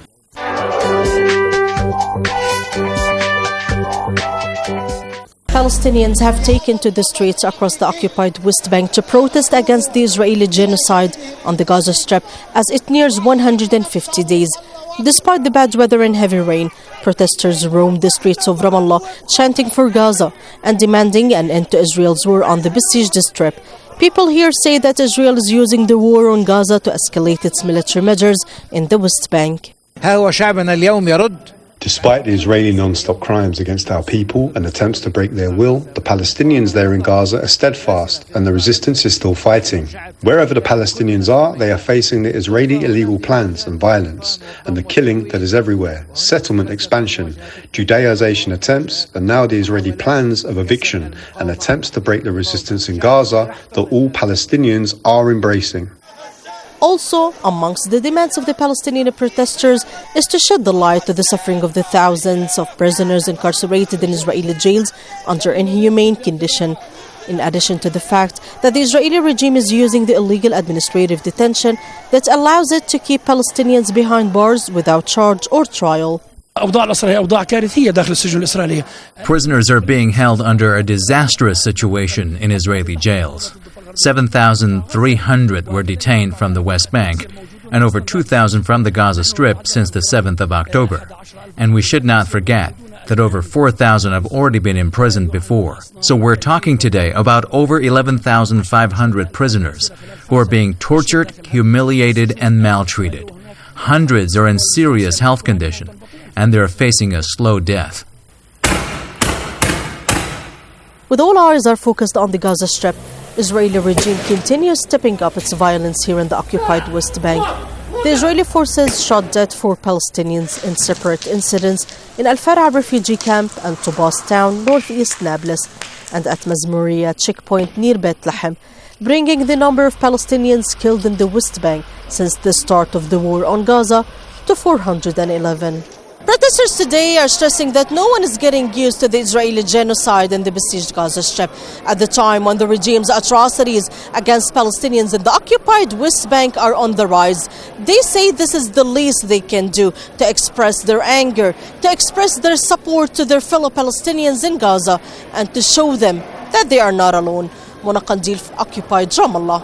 Palestinians have taken to the streets across the occupied West Bank to protest against the Israeli genocide on the Gaza Strip as it nears 150 days. Despite the bad weather and heavy rain, protesters roamed the streets of Ramallah chanting for Gaza and demanding an end to Israel's war on the besieged Strip. People here say that Israel is using the war on Gaza to escalate its military measures in the West Bank. Despite the Israeli non-stop crimes against our people and attempts to break their will, the Palestinians there in Gaza are steadfast and the resistance is still fighting. Wherever the Palestinians are, they are facing the Israeli illegal plans and violence and the killing that is everywhere, settlement expansion, Judaization attempts, and now the Israeli plans of eviction and attempts to break the resistance in Gaza that all Palestinians are embracing. Also, amongst the demands of the Palestinian protesters is to shed the light to the suffering of the thousands of prisoners incarcerated in Israeli jails under inhumane conditions. In addition to the fact that the Israeli regime is using the illegal administrative detention that allows it to keep Palestinians behind bars without charge or trial. Prisoners are being held under a disastrous situation in Israeli jails. 7,300 were detained from the West Bank and over 2,000 from the Gaza Strip since the 7th of October. And we should not forget that over 4,000 have already been imprisoned before. So we're talking today about over 11,500 prisoners who are being tortured, humiliated, and maltreated. Hundreds are in serious health condition, and they're facing a slow death. With all eyes are focused on the Gaza Strip, Israeli regime continues stepping up its violence here in the occupied West Bank. The Israeli forces shot dead 4 Palestinians in separate incidents in Al-Far'a refugee camp and Tubas town, northeast Nablus, and at Mazmouria checkpoint near Bethlehem, bringing the number of Palestinians killed in the West Bank since the start of the war on Gaza to 411. Protesters today are stressing that no one is getting used to the Israeli genocide in the besieged Gaza Strip at the time when the regime's atrocities against Palestinians in the occupied West Bank are on the rise. They say this is the least they can do to express their anger, to express their support to their fellow Palestinians in Gaza, and to show them that they are not alone. Mona Qandil, occupied Ramallah.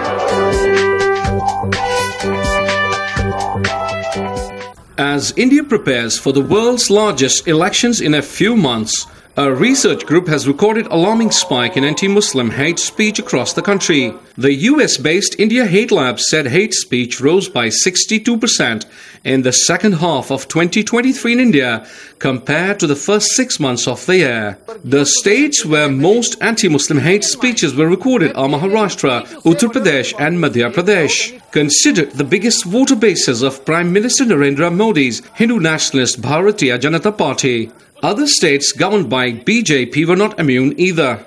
As India prepares for the world's largest elections in a few months, a research group has recorded an alarming spike in anti-Muslim hate speech across the country. The US-based India Hate Lab said hate speech rose by 62% in the second half of 2023 in India compared to the first 6 months of the year. The states where most anti-Muslim hate speeches were recorded are Maharashtra, Uttar Pradesh and Madhya Pradesh, considered the biggest voter bases of Prime Minister Narendra Modi's Hindu nationalist Bharatiya Janata Party. Other states governed by BJP were not immune either.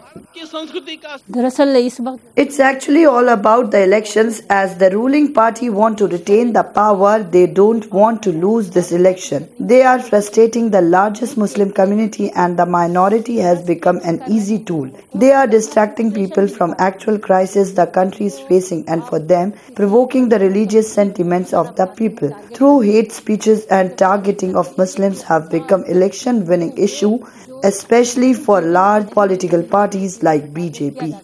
It's actually all about the elections, as the ruling party want to retain the power. They don't want to lose this election. They are frustrating the largest Muslim community, and the minority has become an easy tool. They are distracting people from actual crisis the country is facing, and for them, provoking the religious sentiments of the people through hate speeches and targeting of Muslims have become election winning issue, especially for large political parties like BJP.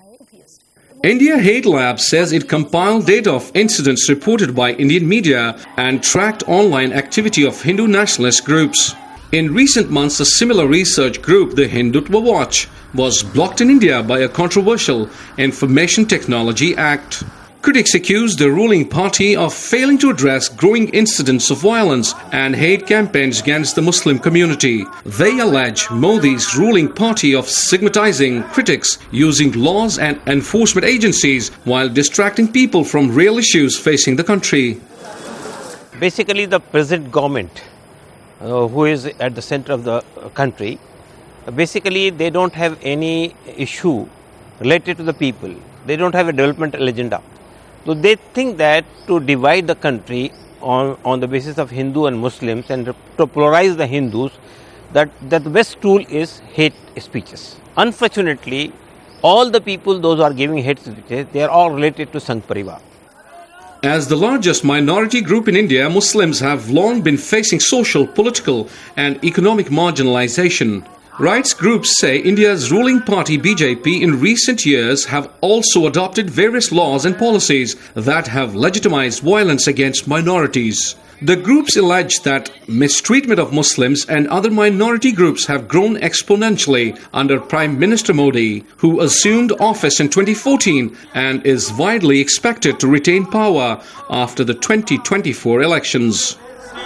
India Hate Lab says it compiled data of incidents reported by Indian media and tracked online activity of Hindu nationalist groups. In recent months, a similar research group, the Hindutva Watch, was blocked in India by a controversial Information Technology Act. Critics accused the ruling party of failing to address growing incidents of violence and hate campaigns against the Muslim community. They allege Modi's ruling party of stigmatizing critics, using laws and enforcement agencies while distracting people from real issues facing the country. Basically, the present government, who is at the center of the country, basically they don't have any issue related to the people. They don't have a developmental agenda. So they think that to divide the country on the basis of Hindu and Muslims and to polarize the Hindus, that the best tool is hate speeches. Unfortunately, all the people, those who are giving hate speeches, they are all related to Sangh Parivar. As the largest minority group in India, Muslims have long been facing social, political and economic marginalization. Rights groups say India's ruling party BJP in recent years have also adopted various laws and policies that have legitimized violence against minorities. The groups allege that mistreatment of Muslims and other minority groups have grown exponentially under Prime Minister Modi, who assumed office in 2014 and is widely expected to retain power after the 2024 elections.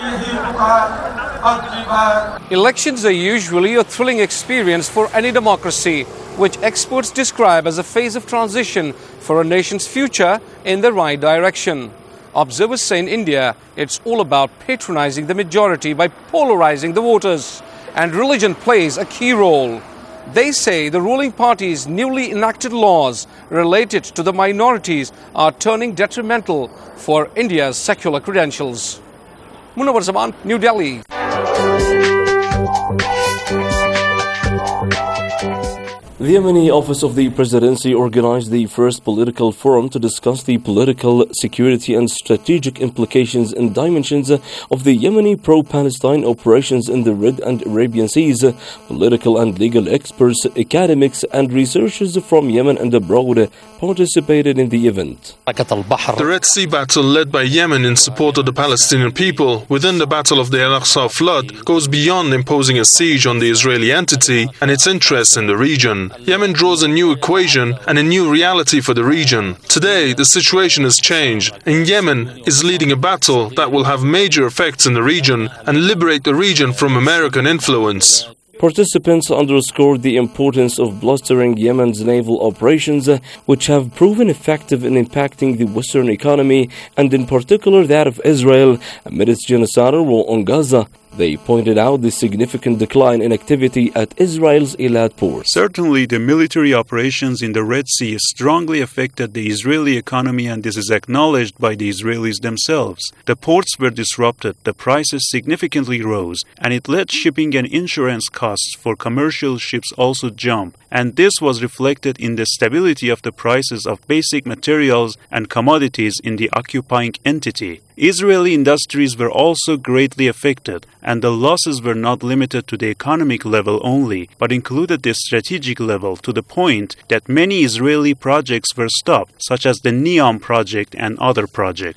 Elections are usually a thrilling experience for any democracy, which experts describe as a phase of transition for a nation's future in the right direction. Observers say in India, it's all about patronizing the majority by polarizing the voters, and religion plays a key role. They say the ruling party's newly enacted laws related to the minorities are turning detrimental for India's secular credentials. Munawar Zaman, New Delhi. The Yemeni Office of the Presidency organized the first political forum to discuss the political, security and strategic implications and dimensions of the Yemeni pro-Palestine operations in the Red and Arabian Seas. Political and legal experts, academics and researchers from Yemen and abroad participated in the event. The Red Sea battle led by Yemen in support of the Palestinian people within the Battle of the Al-Aqsa flood goes beyond imposing a siege on the Israeli entity and its interests in the region. Yemen draws a new equation and a new reality for the region. Today, the situation has changed, and Yemen is leading a battle that will have major effects in the region and liberate the region from American influence. Participants underscored the importance of bolstering Yemen's naval operations, which have proven effective in impacting the Western economy, and in particular that of Israel, amid its genocidal war on Gaza. They pointed out the significant decline in activity at Israel's Eilat port. Certainly, the military operations in the Red Sea strongly affected the Israeli economy, and this is acknowledged by the Israelis themselves. The ports were disrupted, the prices significantly rose, and it led shipping and insurance costs for commercial ships also jump. And this was reflected in the stability of the prices of basic materials and commodities in the occupying entity. Israeli industries were also greatly affected, and the losses were not limited to the economic level only, but included the strategic level, to the point that many Israeli projects were stopped, such as the NEOM project and other projects.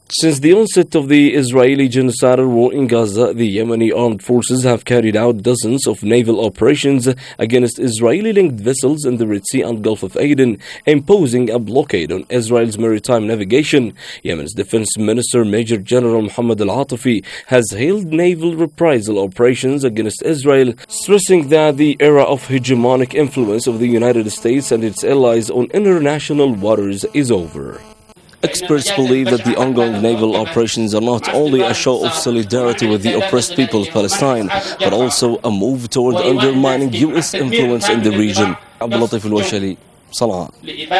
Since the onset of the Israeli genocidal war in Gaza, the Yemeni armed forces have carried out dozens of naval operations against Israeli-linked vessels in the Red Sea and Gulf of Aden, imposing a blockade on Israel's maritime navigation. Yemen's Defense Minister Major General Mohammed Al-Atafi has hailed naval reprisal operations against Israel, stressing that the era of hegemonic influence of the United States and its allies on international waters is over. Experts believe that the ongoing naval operations are not only a show of solidarity with the oppressed people of Palestine, but also a move toward undermining U.S. influence in the region. Abdulatif Al-Washali, Sana'a.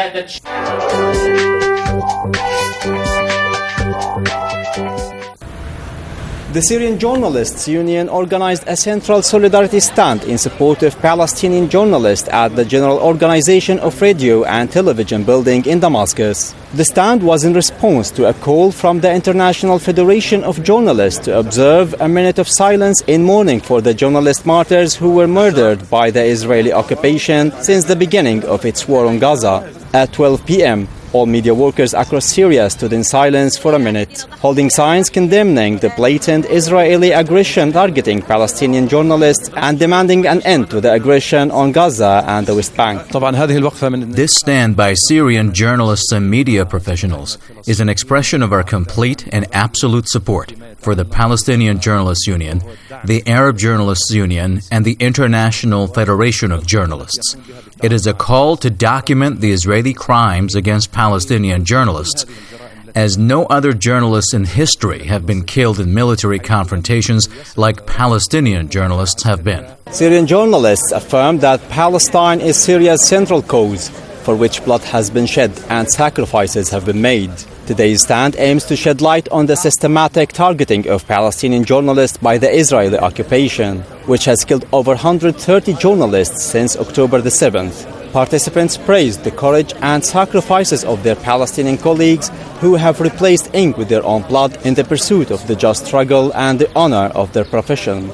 The Syrian Journalists Union organized a central solidarity stand in support of Palestinian journalists at the General Organization of Radio and Television building in Damascus. The stand was in response to a call from the International Federation of Journalists to observe a minute of silence in mourning for the journalist martyrs who were murdered by the Israeli occupation since the beginning of its war on Gaza. At 12 p.m., all media workers across Syria stood in silence for a minute, holding signs condemning the blatant Israeli aggression targeting Palestinian journalists and demanding an end to the aggression on Gaza and the West Bank. This stand by Syrian journalists and media professionals is an expression of our complete and absolute support for the Palestinian Journalists Union, the Arab Journalists Union, and the International Federation of Journalists. It is a call to document the Israeli crimes against Palestinian journalists, as no other journalists in history have been killed in military confrontations like Palestinian journalists have been. Syrian journalists affirm that Palestine is Syria's central cause, for which blood has been shed and sacrifices have been made. Today's stand aims to shed light on the systematic targeting of Palestinian journalists by the Israeli occupation, which has killed over 130 journalists since October the 7th. Participants praised the courage and sacrifices of their Palestinian colleagues who have replaced ink with their own blood in the pursuit of the just struggle and the honor of their profession.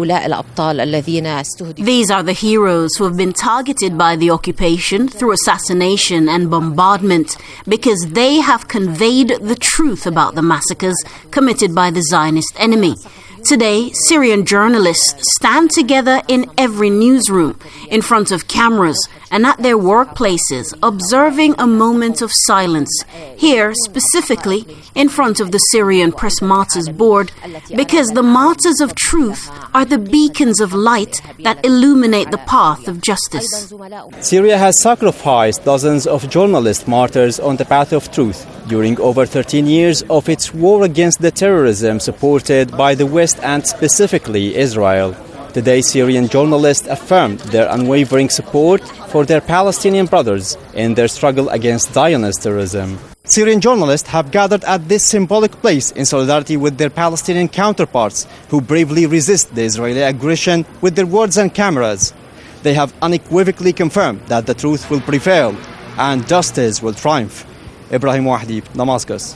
These are the heroes who have been targeted by the occupation through assassination and bombardment because they have conveyed the truth about the massacres committed by the Zionist enemy. Today, Syrian journalists stand together in every newsroom, in front of cameras, and at their workplaces, observing a moment of silence, here specifically in front of the Syrian Press Martyrs Board, because the martyrs of truth are the beacons of light that illuminate the path of justice. Syria has sacrificed dozens of journalist martyrs on the path of truth during over 13 years of its war against the terrorism supported by the West and specifically Israel. Today, Syrian journalists affirmed their unwavering support for their Palestinian brothers in their struggle against Zionist terrorism. Syrian journalists have gathered at this symbolic place in solidarity with their Palestinian counterparts who bravely resist the Israeli aggression with their words and cameras. They have unequivocally confirmed that the truth will prevail and justice will triumph. Ibrahim Wahdi, Damascus.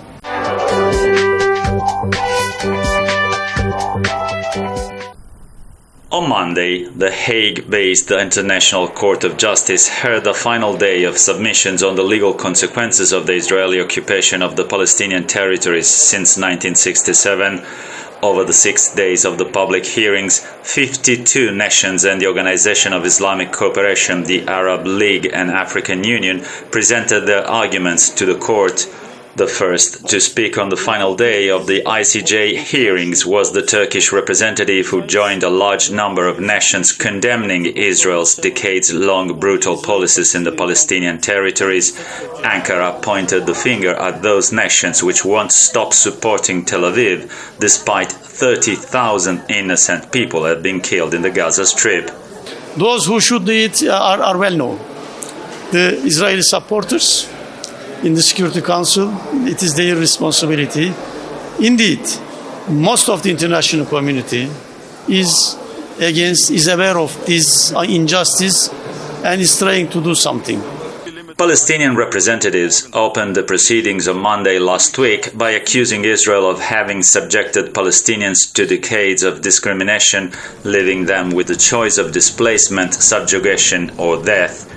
On Monday, the Hague-based International Court of Justice heard the final day of submissions on the legal consequences of the Israeli occupation of the Palestinian territories since 1967. Over the 6 days of the public hearings, 52 nations and the Organization of Islamic Cooperation, the Arab League and African Union presented their arguments to the court. The first to speak on the final day of the ICJ hearings was the Turkish representative who joined a large number of nations condemning Israel's decades-long brutal policies in the Palestinian territories. Ankara pointed the finger at those nations which won't stop supporting Tel Aviv, despite 30,000 innocent people have been killed in the Gaza Strip. Those who should do it are well known. The Israeli supporters in the Security Council, it is their responsibility. Indeed, most of the international community is aware of this injustice and is trying to do something. Palestinian representatives opened the proceedings on Monday last week by accusing Israel of having subjected Palestinians to decades of discrimination, leaving them with the choice of displacement, subjugation or death.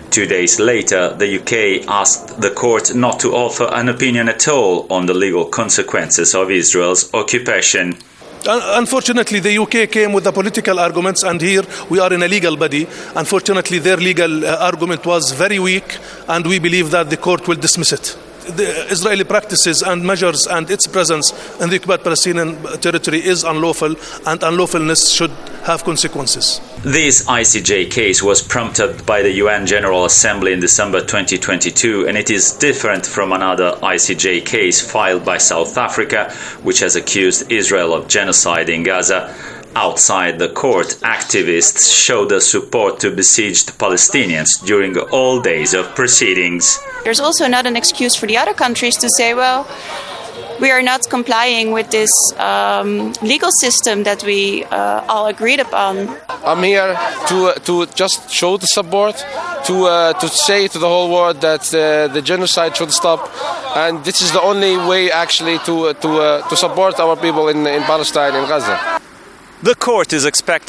2 days later, the UK asked the court not to offer an opinion at all on the legal consequences of Israel's occupation. Unfortunately, the UK came with the political arguments, and here we are in a legal body. Unfortunately, their legal argument was very weak, and we believe that the court will dismiss it. The Israeli practices and measures and its presence in the occupied Palestinian territory is unlawful, and unlawfulness should have consequences. This ICJ case was prompted by the UN General Assembly in December 2022, and it is different from another ICJ case filed by South Africa, which has accused Israel of genocide in Gaza. Outside the court, activists showed their support to besieged Palestinians during all days of proceedings. There's also not an excuse for the other countries to say, well, we are not complying with this legal system that we all agreed upon. I'm here to just show the support, to say to the whole world that the genocide should stop, and this is the only way actually to support our people in Palestine, in Gaza. The court is expected